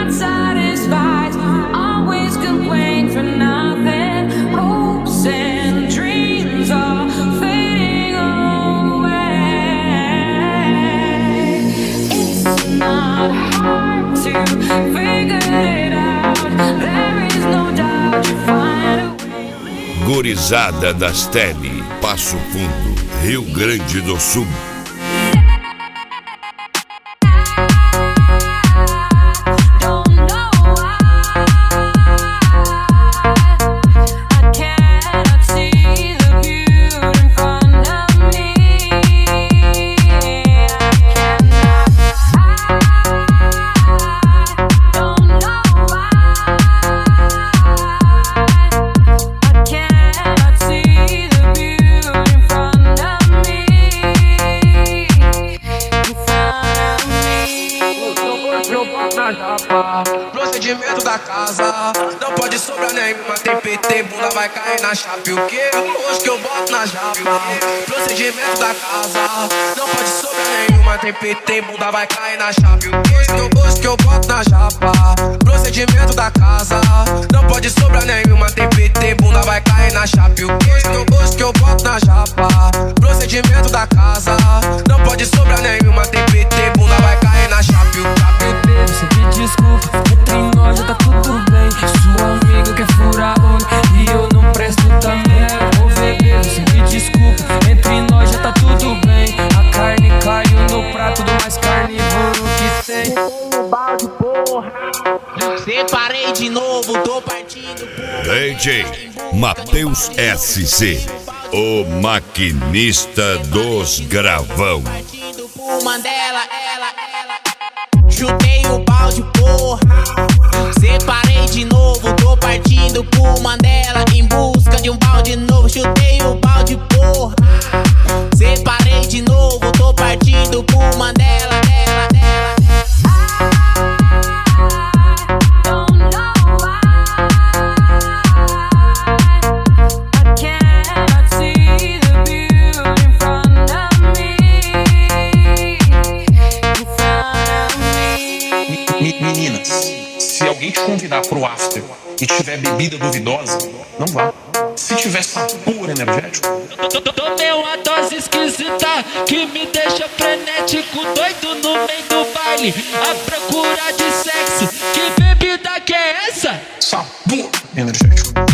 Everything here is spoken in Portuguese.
not satisfied, always complain for nothing. Hopes and dreams are fading away. It's not hard to figure it out. There is no doubt you find a way. Gurizada das Tele, Passo Fundo, Rio Grande do Sul. Procedimento da casa, não pode sobrar nenhuma. Tem PT, bunda vai cair na chave. O que? Hoje que eu boto na japa. Procedimento da casa, não pode sobrar nenhuma. Tem PT, bunda vai cair na chave. O que? Hoje que eu boto na japa. Procedimento da casa, não pode sobrar nenhuma. Tem PT, bunda vai cair na chave. O que? Hoje que eu boto na japa. Procedimento da casa, não pode sobrar nenhuma. Tem PT, bunda vai cair na chave. Você me desculpa, entre nós já tá tudo bem. Sua amiga quer furar olho e eu não presto também. Ô bebê, você me desculpa, entre nós já tá tudo bem. A carne caiu no prato do mais carnívoro que tem. Balde, porra. Separei de novo, tô partindo. DJ Matheus SC, o maquinista dos gravão. Partindo por Mandela, ela. Chutei o balde, porra. Separei de novo, tô partindo por Mandela em busca de um balde novo. Chutei o balde, porra. Separei de novo, tô partindo por Mandela, ela. Meninas, se alguém te convidar pro after e tiver bebida duvidosa, não vá. Se tiver puro energético, Tomei uma dose esquisita que me deixa frenético, doido no meio do baile, à procura de sexo. Que bebida que é essa? puro energético.